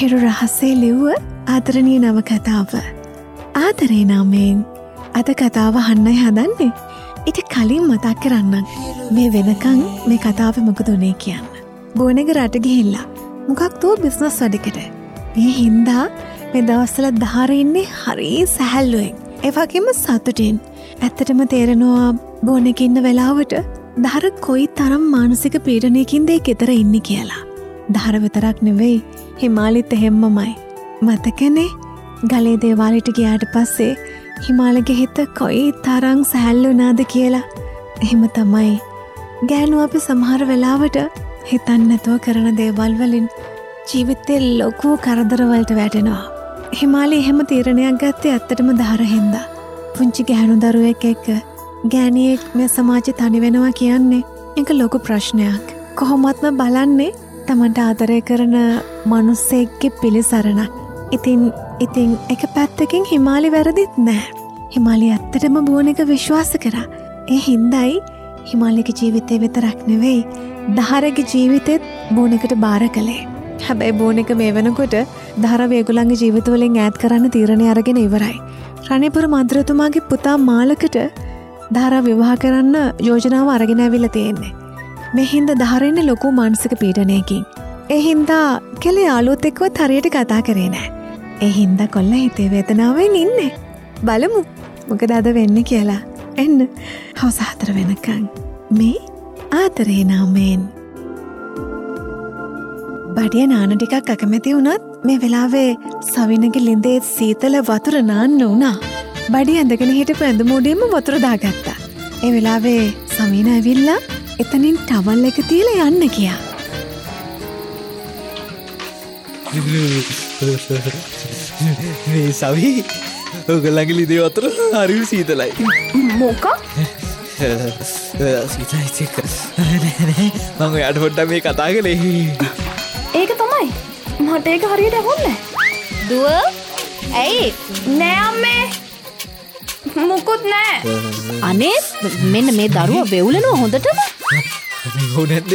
අමේරු රහසේ ලිව්ව ආදරණීය නවකතාව. ආදරේ නාමයෙන් අද කතාව අහන්නයි හදන්නේ. ඊට කලින් මතක් කරන්නම් මේ වෙනකන් මේ කතාව මොකද උනේ කියන්න. බොනෙග රට ගිහිල්ලා මොකක්ද බිස්නස් වැඩකට. මේ හින්දා මේ දවස්වල දහර ඉන්නේ හරි සැහැල්ලුවෙන්. ඒ වගේම සතුටින්. ඇත්තටම තේරෙනවා බොනෙක ඉන්න වෙලාවට දහර කොයි තරම් මානසික පීඩනයකින්ද ඒ ගෙදර ඉන්නේ කියලා. දහර විතරක් නෙවෙයි හිමාලිත් එහෙම්මමයි. මතකනේ ගලේ දේවාලෙට ගියාට පස්සේ හිමාලගේ හිත කොයි තරම් සැහැල්ලු වුණාද කියලා. එහෙම තමයි. ගෑනු අපි සමහර වෙලාවට හිතන්නේ නැතුව කරන දේවල් වලින් ජීවිතේ ලොකු කරදරවලට වැටෙනවා. හිමාලි එහෙම තීරණයක් ගත්තේ ඇත්තටම දහර හින්දා. පුංචි ගෑනු දරුවෙක් එක්ක ගෑණියෙක් මේ සමාජේ තනි වෙනවා කියන්නේ ඒක ලොකු ප්‍රශ්නයක්. කොහොමත්ම බලන්නේ තමන්ට ආදරය කරන මිනිස්සෙක්ගේ පිළිසරණක්. ඉතින් එක පැත්තකින් හිමාලි වැරදිත් නෑ. හිමාලි ඇත්තටම බොනෙක විශ්වාස කරා. ඒ හින්දායි හිමාලිගේ ජීවිතේ විතරක් නෙවෙයි දහරගේ ජීවිතෙත් බොනෙකට බාර කළේ. හැබැයි බොනෙක මේ වෙනකොට දහර වේගුලන්ගේ ජීවිතවලින් ඈත් කරන්න තීරණය අරගෙන ඉවරයි. රණේපුර මන්ත්‍රතුමාගේ පුතා මාලකට දහර විවාහ කරන්න යෝජනාව අරගෙන ඇවිල්ලා තියෙන්නේ. මේ හින්දා දහර ඉන්නේ ලොකු මානසික පීඩනයකින්. ඒ හින්දා කෙලේ යාළුවොත් එක්කවත් හරියට කතා කරේ නෑ. ඒ හින්දා කොල්ල හිතේ වේදනාවෙන් ඉන්නේ. බලමු මොකද අද වෙන්නේ කියලා. එන්න හවස 4 වෙනකන් මේ ආදරේ නාමයෙන්. බඩිය නාන ටිකක් අකමැති වුණත් මේ වෙලාවේ සවිනගේ ලිඳේ සීතල වතුර නාන්න වුණා. බඩිය ඇඳගෙන හිටපු ඇඳුම උඩින්ම වතුර දාගත්තා. ඒ වෙලාවේ සවින ඇවිල්ලා එතනින් ටවල් එක තියලා යන්න ගියා. මේ සවි ඔයගොල්ලන්ගේ ලිඳේ වතුර හරිම සීතලයි. මොකක්? සීතලයි චෙක්. මම ඔයාට පොඩ්ඩක් මේ කතා කළේ. ඒක තමයි. මට ඒක හරියට ඇහුන්නේ නැහැ. දුව? ඇයි? නෑ අම්මේ. මුකුත් නෑ. අනේ මෙන්න මේ දරුවා වෙවුලනවා හොඳටම. හො නැද්ද?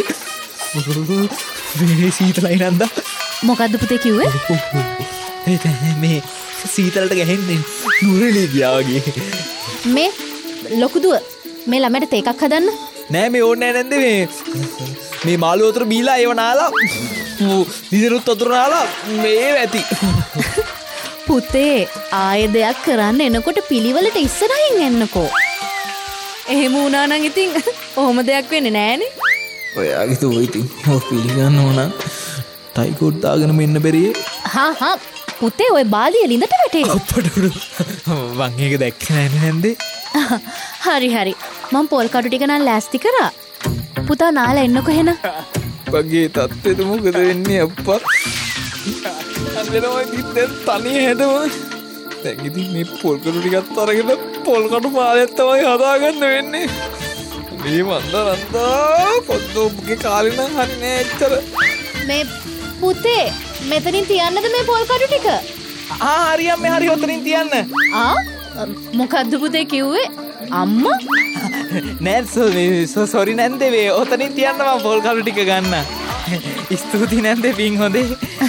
මේ සීතලයි නන්දා. මොකද්ද පුතේ කිව්වේ? මේ සීතලට ගැහෙන්නේ නුරලී ගියා වගේ. මේ ලොකු දුව මේ ළමයට තේ එකක් හදන්න. නෑ මේ ඕනේ නැන්ද මේ මාළු වතුර බීලා ඒව නාලා දිදරුත් වතුර නාලා මේ ඇති. පුතේ ආයෙ දෙයක් කරන්න එනකොට පිළිවෙලට ඉස්සරහින් එන්නකෝ. එහෙම වුණා නම් ඉතින් ඔහොම දෙයක් වෙන්නේ නෑනේ. ඔයාගේ තෝ ඉතින් ඔය පිළිගන්න ඕන ටයිකෝඩ් දාගෙන මෙන්න බැරියේ. හා පුතේ ඔය බාලිය ලිඳට වැටේ. අප්පට මං ඒක දැක්කේ නෑනේ නැන්දේ. හරි මම පොල් කටු ටික නම් ලෑස්ති කරා. පුතා නාලා එන්නකො එහෙනම්. වගේ තත්ත්වෙද මොකද වෙන්නේ අප්පා? අන්දරෝ ඉතින් තනිය හැදම. දැන් ඉතින් මේ පොල් කටු ටිකත් අරගෙන පොල් කටු පාලයක් තමයි හදාගන්න වෙන්නේ. මේ මන්දරන්දා කොද්දෝගේ කාලේ නම් හරි නෑ ඇත්තට. මේ පුතේ මෙතනින් තියන්නද මේ පොල් කටු ටික? හරි අම්මේ හරි ඔතනින් තියන්න. මොකද්ද පුතේ කිව්වේ? අම්මා? නෑ සෝරි නැන්දේ වේ ඔතනින් තියන්න මම පොල් කටු ටික ගන්න. ස්තුතියි නැන්දේ පින් හොඳේ.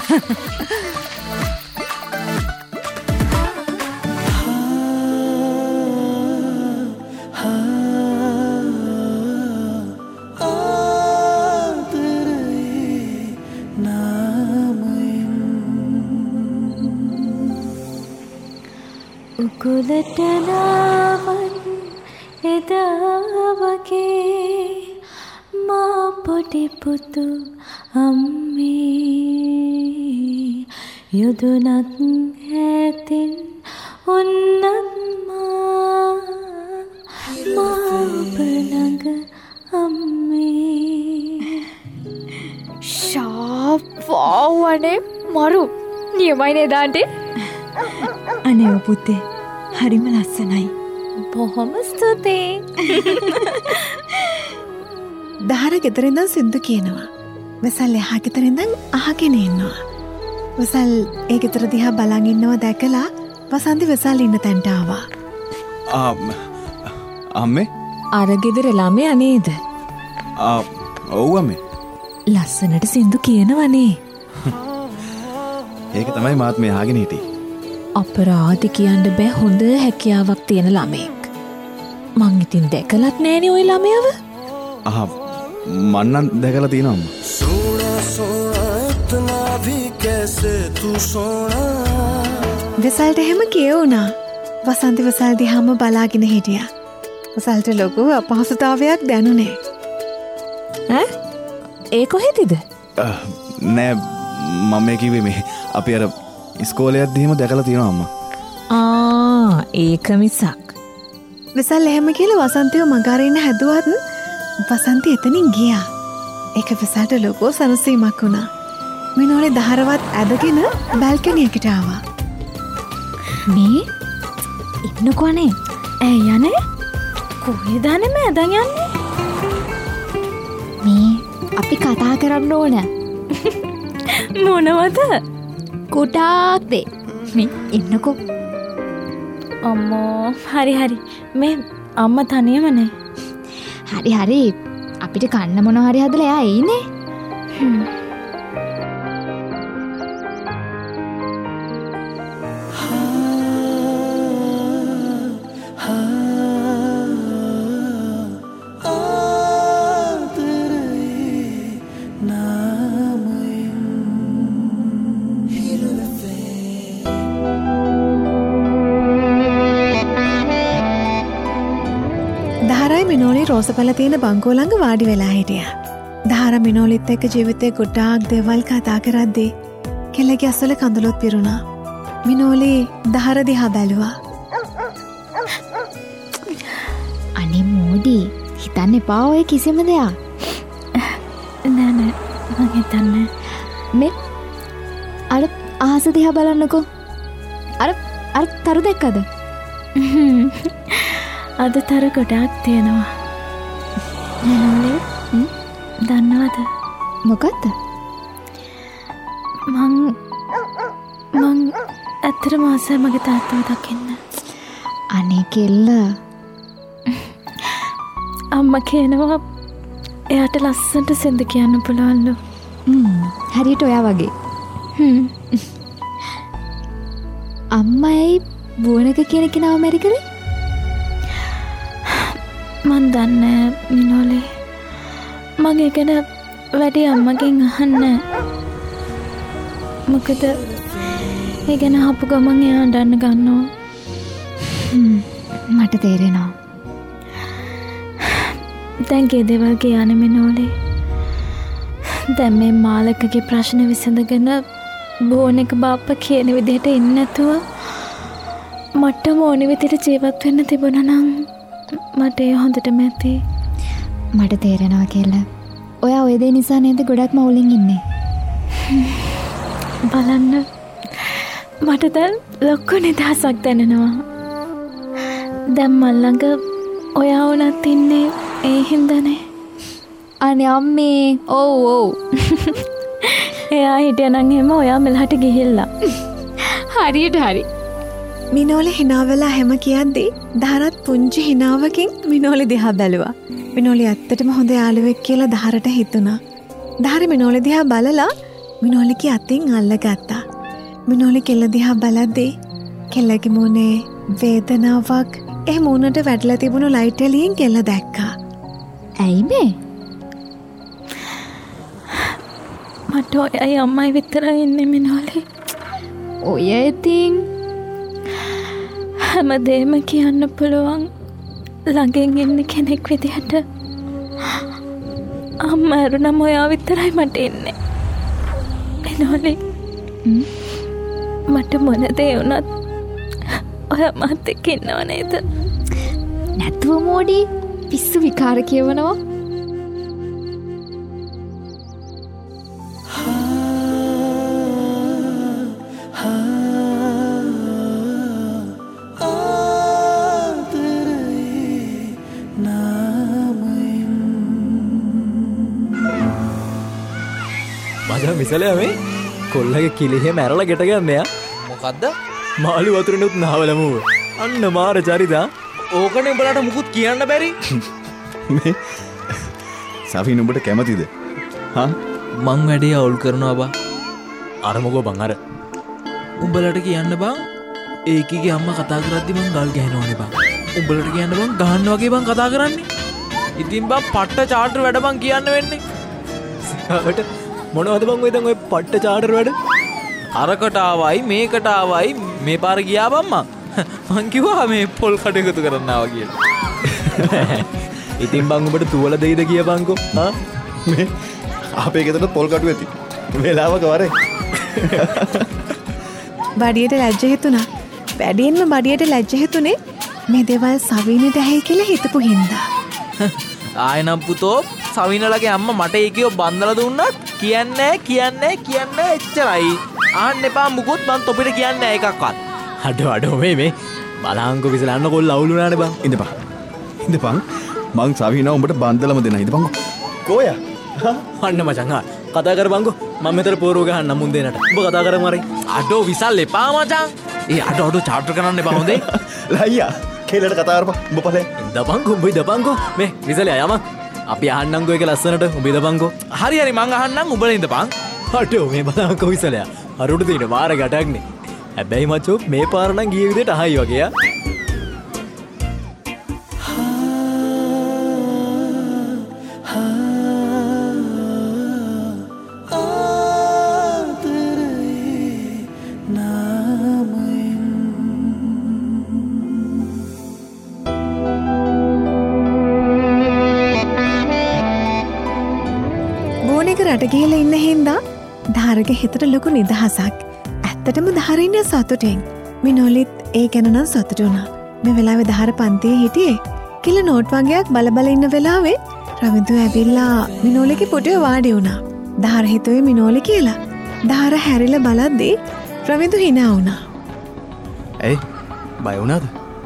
උකුලට නාමන් එදා වගේ මා පොඩි පුතු අම්මේ යොදුනක් ඇතින් උන්නත් මා ඔබ ළඟ අම්මේ. ෂාප්වාවනේ මරු නියමයිනේ දාන්ටේ. අනේ පුතේ හරිම ලස්සනයි. බොහොම ස්තුතියි. දහර ගෙදර ඉඳන් සින්දු කියනවා. වසල් එහා ගෙදර ඉඳන් අහගෙන ඉන්නවා. වසල් ඒ ගෙදර දිහා බලන් ඉන්නව දැකලා වසන්ති වසල් ඉන්න තැනට ආවා. අම්මේ අර ගෙදර ළමයා නේද? ඔව් අම්මේ. ලස්සනට සින්දු කියනවනේ. ඒක තමයි මාත් මේ ආගෙන හිටියේ. අපරාධ කියන්න බෑ හොඳ හැකියාවක් තියෙන ළමෙක්. මං ඉතින් දැකලත් නෑනේ ওই ළමයව. මන්නම් දැකලා තියෙනවා අම්මා. විසල්ට එහෙම කියවුණා. වසන්ති විසල් දිහාම බලාගෙන හිටියා. විසල්ට ලොකු අපහසුතාවයක් දැනුනේ. ඒ කොහෙදද? නෑ මම කිව්වේ මේ අපි අර ඉස්කෝලේ යද්දිම දැකලා තියෙනවා අම්මා. ඒක මිසක්. විසල් එහෙම කියලා වසන්තිව මගහරින්න හැදුවත් වසන්ති එතනින් ගියා. ඒක විසල්ට ලොකු සනසීමක් වුණා. මිනෝලේ දහරවත් ඇදගෙන බල්කනියකට ආවා. මේ ඉන්නකොනේ ඇයි යන්නේ? කොහෙද යන්නේ මේ දැන් යන්නේ? මේ අපි කතා කරන්න ඕන. මොනවද? කුටාක් දේ. මේ ඉන්නකෝ. අම්මෝ හරි මේ අම්මා තනියමනේ. හරි අපිට කන්න මොන හරි හදලා එයා එයිනේ. දහරයි මිනෝලි රෝසපල තියෙන බංකෝ ළඟ වාඩි වෙලා හිටියා. දහර මිනෝලිත් එක්ක ජීවිතේ ගොඩාක් දේවල් කතා කරද්දී කෙල්ලගේ අස්වල කඳුළුත් පිරුණා. මිනෝලි දහර දිහා බැලුවා. අනේ මෝඩි හිතන්න එපා ඔය කිසිම දෙයක්. නෑ මම හිතන්නේ මේ අර ආස දිහා බලන්නකෝ. අර තරු දැක්කද? අද තර ගොඩාක් තියෙනවා. නෝලේ දන්නවද මොකක්ද? මං ඇත්තටම ආසයි මගේ තාත්තව දකින්න. අනේ කෙල්ල අම්මා කියනවා එයාට ලස්සනට සෙන්ද කියන්න පුළුවන්ලු. හරියට ඔයා වගේ. අම්මයි බුවනක කියන කෙනාව මැරි කරේ? මන් දන්නේ මිනෝලේ. මං ඒ ගැන වැඩි අම්මගෙන් අහන්නේ. මොකද ඒ ගැන අහපු ගමන් එයා අඬන්න ගන්නවා. මට තේරෙනවා. දැන් ගේ දේවල් කියන්නේ මිනෝලේ. දැන් මේ මාලකගේ ප්‍රශ්න විසඳගෙන බෝනක බාප්පා කියන විදිහට ඉන්නේ නැතුව මට ඕනෙ විදිහට ජීවත් වෙන්න තිබුණා නම් මට ඒ හොඳටම ඇති. මට තේරෙනවා කියලා. ඔයා ඔය දේ නිසා නේද ගොඩක් මවුලින් ඉන්නේ. බලන්න මට දැන් ලොකු නිදහසක් දැනෙනවා. දැන් මල් ළඟ ඔයා වුණත් ඉන්නේ ඒ හින්දානේ. අනේ අම්මේ. ඔව්. එයා හිටියනම් එහෙම ඔයා මෙලහට ගිහිල්ලා. හරියට හරි. මිනෝලි හිනාවෙලා හැම කියද්දී දහරත් පුංචි හිනාවකින් මිනෝලි දිහා බැලුවා. මිනෝලි ඇත්තටම හොඳ යාළුවෙක් කියලා දහරට හිතුණා. දහර මිනෝලි දිහා බලලා මිනෝලිගේ අතින් අල්ලගත්තා. මිනෝලි කෙල්ල දිහා බලද්දී කෙල්ලගේ මුනේ වේදනාවක් ඒ මූණට වැටලා තිබුණු ලයිට් එළියෙන් කෙල්ල දැක්කා. ඇයි මේ? මට ඔයයි අම්මයි විතරයි ඉන්නේ මිනෝලි. ඔය ඉතින් හැමදේම කියන්න පුළුවන් ළඟින් ඉන්න කෙනෙක් විදිහට. අම්මා ඇරුණම ඔයා විතරයි මට ඉන්නේ. මිනෝලි මට මොන දේ වුණත් ඔයා මත් එක්ක ඉන්නව නේද? නැතුව මෝඩි පිස්සු විකාර කියවනවා. මිසලයා මේ කොල්ලගේ කිලිහෙ මැරලා ගෙට ගන්නයා. මොකද්ද? මාළු වතුරෙනුත් නාවලමුව. අන්න මාර චරිතා. ඕකනේ උඹලට මුකුත් කියන්න බැරි. මේ සෆින් උඹට කැමතිද? මං වැඩේ අවුල් කරනවා බා. අර මොකෝ බං අර උඹලට කියන්න බං ඒකගේ අම්ම කතා කරද්දි මං ගල් ගහනවනේ බං. උඹලට කියන්න බං ගහන්න වගේ බං කතා කරන්නේ. ඉතින් බං පට්ට චාටර් වැඩ බං කියන්න වෙන්නේ. සියාවට මොනවද බං ඔය දැන් ඔය පට්ට චාටර් වැඩ? අරකට ආවයි මේකට ආවයි මේ පාර ගියා බං මං කිව්වා මේ පොල් කඩ එකතු කරන්න ආවා කියලා. ඉතින් බං උඹට තුවල දෙයිද කියපන්කෝ. හා මේ අපේ ගෙදරට පොල් කටු ඇති වෙලාවක වරේ. බඩියට ලැජ්ජ හිතුණා. වැඩියෙන්ම බඩියට ලැජ්ජ හිතුනේ මේ දේවල් සවීනට ඇහි කියලා හිතපු හින්දා. ආයෙනම් පුතෝ සවිනලගේ අම්ම මට ඒකියෝ බන්දලා දුන්නත් කියන්නේ එච්චරයි. ආන්න එපා මුකුත් මං තොපිට කියන්නේ එකක්වත්. අඩෝ මේ බලංකො විසලන්න කොල්ල අවුලුනානේ බං. ඉඳපන් මං සවිනා උඹට බන්දලම දෙන්න. ඉඳපන්කෝ. කෝයා අන්න මචං කතා කරපන්කෝ. මම මෙතන පෝරුව ගහන්න මුන් දෙන්නට. උඹ කතා කරමු හරි. අඩෝ විසල් එපා මචං. ඒ අඩෝ චාටර් කරන්න එපා හොඳේ. ලයියා කෙලට කතා කරපන්. උඹ පලේ. උඹ ඉඳපන්කෝ. මේ විසලයා යම. අපි අහන්නම්කෝ එක ලස්සනට. උඹ ඉඳපන්කෝ. හරි මං අහන්නම් උඹලා ඉඳපන්. අඩෝ මේ බලංකො විසලයා. අරුට තියෙන වාර ගැටක්නේ. හැබැයි මචෝ මේ පාර නම් ගිය විදිහට අහයි වගේ ආ. රට ගිහිල්ලා ඉන්න හින්දා ධාරගේ හිතට ලොකු නිදහසක්. ඇත්තටම ධාර ඉන්නේ සතුටින්. මිනෝලිත් ඒ ගැන නම් සතුටු වුණා. මේ වෙලාවේ ධාර පන්තියේ හිටියේ. කිල නෝට් වගේක් බල ඉන්න වෙලාවේ රවිදු ඇවිල්ලා මිනෝලිගේ පුටුවේ වාඩි වුණා. ධාර හිතුවේ මිනෝලි කියලා. ධාර හැරිලා බලද්දී රවිදු hina වුණා. ඇයි? බය වුණාද?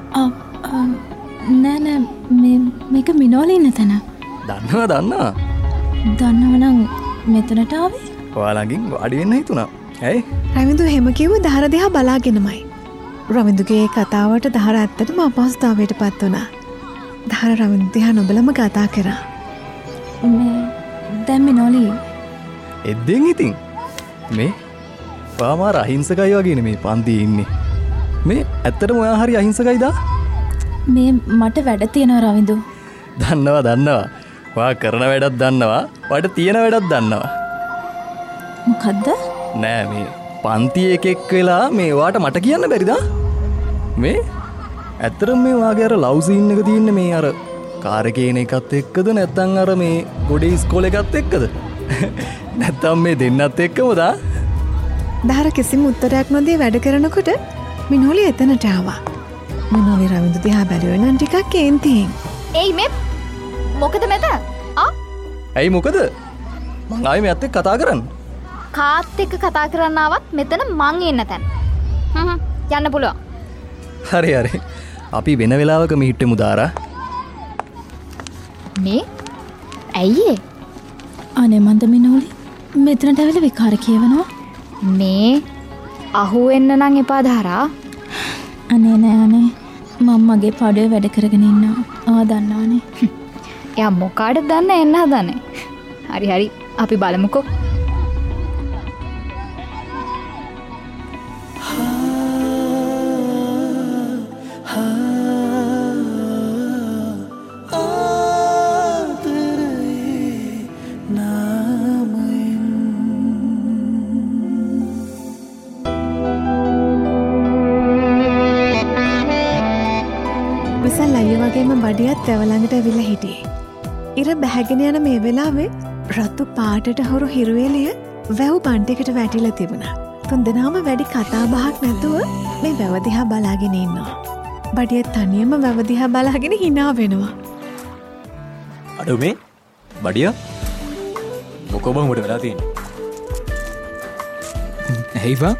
නෑ මේක මිනෝලි ඉන්න තැන. දන්නවා. දන්නවනම් මෙතනට ආවේ? ඔයාලගෙන් වාඩි වෙන්න හිතුණා. ඇයි? රවිදු එහෙම කිව්ව ධාර දිහා බලාගෙනමයි. රවිදුගේ කතාවට ධාර ඇත්තටම අපහසුතාවයට පත් වුණා. ධාර රවිදු දිහා නොබලම කතා කරා. දැන් මිනෝලි එද්දෙන් ඉතින් මේ පාමාර අහිංසකයි වගේනේ මේ පන්තියේ ඉන්නේ. මේ ඇත්තටම ඔයා හරි අහිංසකයිද? මේ මට වැඩ තියෙනවා රවිදු. දන්නවා. ඔයා කරන වැඩක් දන්නවා. ඔයාට තියෙන වැඩක් දන්නවා. මොකද්ද? නෑ මේ පන්ති එකෙක් වෙලා මේ ඔයාට මට කියන්න බැරිද? මේ ඇත්තටම මේ වාගේ අර ලව් සීන් එක තියෙන්නේ මේ අර කාර් එකේ එන එකත් එක්කද නැත්නම් අර මේ ගොඩේ ඉස්කෝලේ එකත් එක්කද? නැත්නම් මේ දෙන්නත් එක්කමද? ධාර කිසිම උත්තරයක් නොදී වැඩ කරනකොට මිනෝලි එතනට ආවා. මිනෝලි රවිදු දිහා බැලුවේ නම් ටිකක් කේන්තියෙන්. එයි මේ මොකද මෙත? ඇයි මොකද? මං ආයේ මෙයත් එක්ක කතා කරන්න. කාත් එක්ක කතා කරන්න ආවත් මෙතන මං ඉන්න තැන. යන්න පුළුවන්. හරි. අපි වෙන වෙලාවක මිහිට්ටෙමු දාරා. මේ ඇයි අනේ මන්ද මිනෝලි මෙතනට ඇවිල්ලා විකාර කියවනවා. මේ අහුවෙන්න නම් එපා ධාරා. අනේ නෑ මම මගේ පාඩුවේ වැඩ කරගෙන ඉන්නවා. දන්නවනේ. එයා මොකාටද දන්න එන්න හදනේ. හරි අපි බලමුකෝ. විසල් අයිය වගේම බඩියත් වැවලඟට ඇවිල්ලා හිටියේ. ඉර බැහැගෙන යන මේ වෙලාවේ රතු පාටට හොරු හිරුවෙලිය වැව් බන්ටෙකට වැටිලා තිබුණා. තුන්දෙනාම වැඩි කතා බහක් නැතුව මේ වැව දිහා බලාගෙන ඉන්නවා. බඩිය තනියම වැව දිහා බලාගෙන hina වෙනවා. අඩෝ මේ බඩිය මොකෝ බං උඩ වෙලා තියෙන්නේ? ඇයි බං?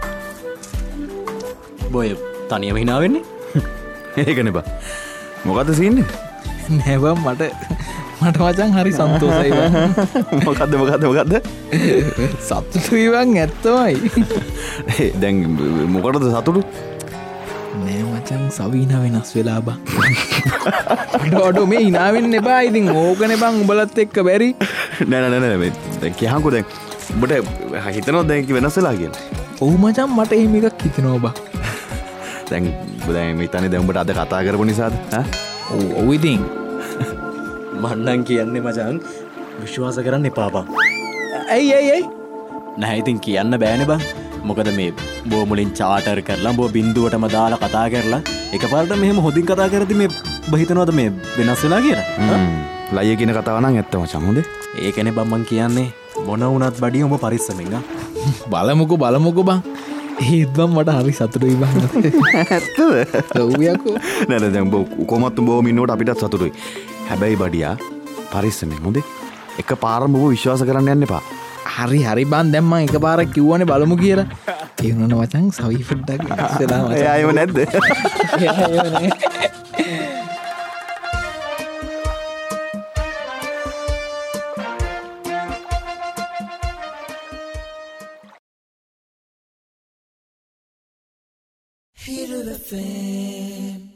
බොය තනියම hina වෙන්නේ? ඒකනේ බා. මොකද්ද සීන්නේ? නෑ බං මට මචං හරි සන්තෝෂයි බං. මොකද්ද? සතුටුයි බං ඇත්තමයි. දැන් මොකටද සතුටු? නෑ මචං සවීන වෙනස් වෙලා බං. අඩෝ මේ hina වෙන්න එපා. ඉතින් ඕකනේ බං උඹලත් එක්ක බැරි. නෑ දැන් කියහන්කෝ දැන් උඹට හිතනවද දැන් වෙනස් වෙලා කියලා? ඔහු මචන් මට එහෙම එකක් හිතෙනවා බා. දැන් බුදා මේ තනේ දැන් උඹට අද කතා කරපු නිසාද ඔව් ඉතින් මන්නන් කියන්නේ මචන් විශ්වාස කරන්න එපා බං. ඇයි නැහැ ඉතින් කියන්න බෑනේ බං. මොකද මේ බෝ මුලින් චාටර් කරලා බෝ බින්දුවටම දාලා කතා කරලා එකපාරට මෙහෙම හොදින් කතා කරද්දි මේ ඔබ හිතනවද මේ වෙනස් වෙලා කියලා? ලයිය කියන කතාව නම් ඇත්ත මචං හොඳේ. ඒකනේ බං මං කියන්නේ මොන වුණත් බඩිය ඔබ පරිස්සමෙන් ආ. බලමුකෝ බං. ඒත් බං මට හරි සතුටුයි බං. ඇත්තද? ඔව් යකෝ. නෑ දැන් බෝ කොහොමත් උඹ මින්නෝට අපිටත් සතුටුයි. හැබැයි බඩියා පරිස්සමෙන් හොඳේ. එක පාරම ඔබ විශ්වාස කරන්න යන්න එපා. හරි බං දැන් මං එකපාරක් කිව්වනේ බලමු කියලා. ඒ වුණාන මචං සවි ෆුඩ්ඩක් ඉස්සෙලා මචං. එයා එහෙම නැද්ද? එයා එහෙම නෑ. Hit of the fan.